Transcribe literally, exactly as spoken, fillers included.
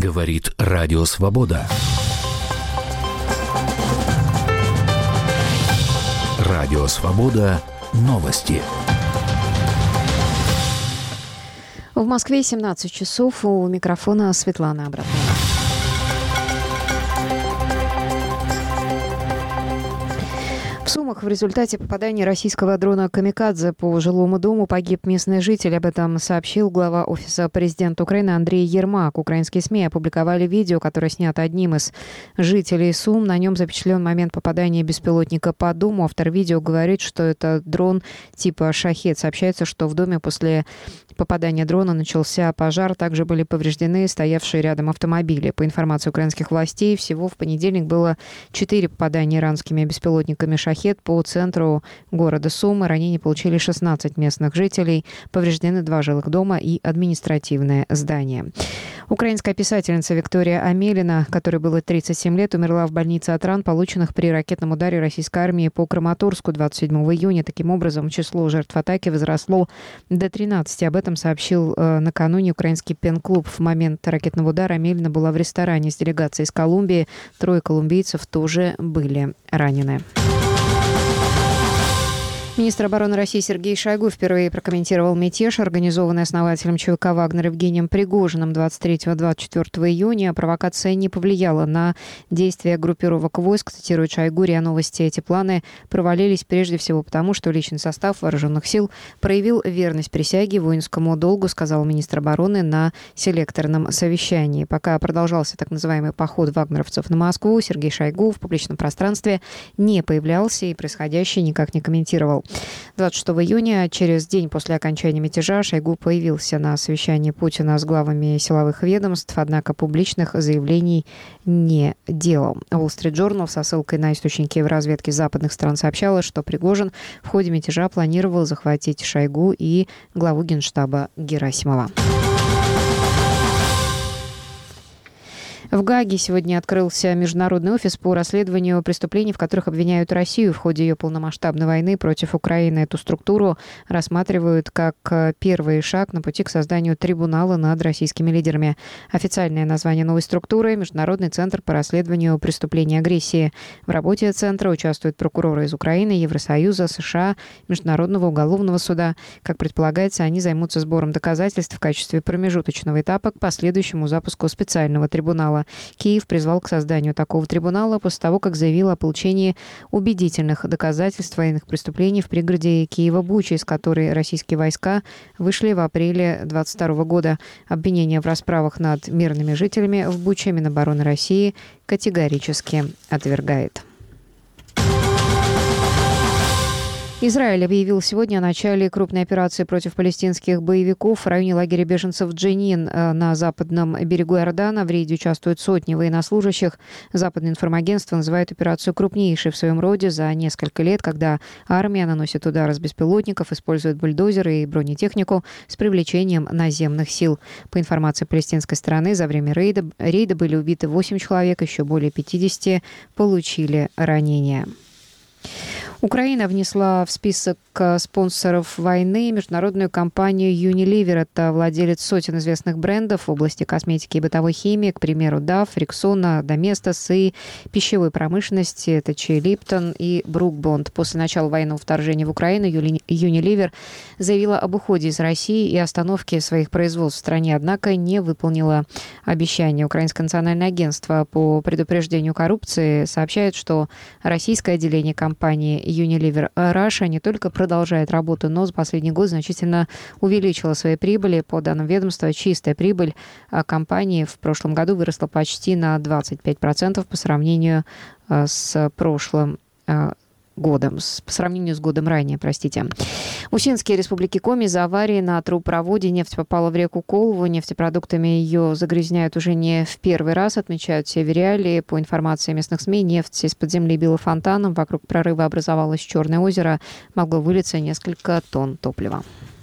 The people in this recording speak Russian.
Говорит Радио Свобода. Радио Свобода. Новости. В Москве семнадцать часов. У микрофона Светлана Абрамова. В Сумах в результате попадания российского дрона «Камикадзе» по жилому дому погиб местный житель. Об этом сообщил глава Офиса президента Украины Андрей Ермак. Украинские СМИ опубликовали видео, которое снято одним из жителей Сум. На нем запечатлен момент попадания беспилотника по дому. Автор видео говорит, что это дрон типа «Шахед». Сообщается, что в доме после попадания дрона начался пожар. Также были повреждены стоявшие рядом автомобили. По информации украинских властей, всего в понедельник было четыре попадания иранскими беспилотниками «Шахед» по центру города Сумы. Ранения получили шестнадцать местных жителей. Повреждены два жилых дома и административное здание. Украинская писательница Виктория Амелина, которой было тридцать семь лет, умерла в больнице от ран, полученных при ракетном ударе российской армии по Краматорску двадцать седьмого июня. Таким образом, число жертв атаки возросло до тринадцати. Об этом сообщил э, накануне украинский пен-клуб. В момент ракетного удара Амелина была в ресторане с делегацией из Колумбии. Трое колумбийцев тоже были ранены. Министр обороны России Сергей Шойгу впервые прокомментировал мятеж, организованный основателем ЧВК «Вагнер» Евгением Пригожиным двадцать третьего — двадцать четвёртого июня. Провокация не повлияла на действия группировок войск. Цитирует Шойгу РИА Новости. Эти планы провалились прежде всего потому, что личный состав вооруженных сил проявил верность присяге воинскому долгу, сказал министр обороны на селекторном совещании. Пока продолжался так называемый поход вагнеровцев на Москву, Сергей Шойгу в публичном пространстве не появлялся и происходящее никак не комментировал. двадцать шестого июня, через день после окончания мятежа, Шойгу появился на совещании Путина с главами силовых ведомств, однако публичных заявлений не делал. Wall Street Journal со ссылкой на источники в разведке западных стран сообщала, что Пригожин в ходе мятежа планировал захватить Шойгу и главу Генштаба Герасимова. В Гааге сегодня открылся международный офис по расследованию преступлений, в которых обвиняют Россию в ходе ее полномасштабной войны против Украины. Эту структуру рассматривают как первый шаг на пути к созданию трибунала над российскими лидерами. Официальное название новой структуры – Международный центр по расследованию преступлений агрессии. В работе центра участвуют прокуроры из Украины, Евросоюза, США, Международного уголовного суда. Как предполагается, они займутся сбором доказательств в качестве промежуточного этапа к последующему запуску специального трибунала. Киев призвал к созданию такого трибунала после того, как заявил о получении убедительных доказательств военных преступлений в пригороде Киева-Бучи, из которой российские войска вышли в апреле двадцать второго года. Обвинения в расправах над мирными жителями в Буче Минобороны России категорически отвергает. Израиль объявил сегодня о начале крупной операции против палестинских боевиков в районе лагеря беженцев Дженин на западном берегу Иордана. В рейде участвуют сотни военнослужащих. Западное информагентство называет операцию крупнейшей в своем роде за несколько лет, когда армия наносит удары с беспилотников, использует бульдозеры и бронетехнику с привлечением наземных сил. По информации палестинской стороны, за время рейда, рейда были убиты восемь человек, еще более пятидесяти получили ранения. Украина внесла в список спонсоров войны международную компанию Unilever. Это владелец сотен известных брендов в области косметики и бытовой химии, к примеру, Dove, Rexona, Domestos и пищевой промышленности. Это Чай Липтон и Брук-Бонд. После начала военного вторжения в Украину Unilever заявила об уходе из России и остановке своих производств в стране, однако не выполнила обещания. Украинское национальное агентство по предупреждению коррупции сообщает, что российское отделение компании Unilever Russia не только продолжает работу, но за последний год значительно увеличила свои прибыли. По данным ведомства, чистая прибыль компании в прошлом году выросла почти на двадцать пять процентов по сравнению с прошлым годом, по сравнению с годом ранее, простите. Усинские республики Коми из-за аварии на трубопроводе нефть попала в реку Колву. Нефтепродуктами ее загрязняют уже не в первый раз, отмечают северяли. По информации местных СМИ, нефть из-под земли била фонтаном. Вокруг прорыва образовалось Черное озеро. Могло вылиться несколько тонн топлива.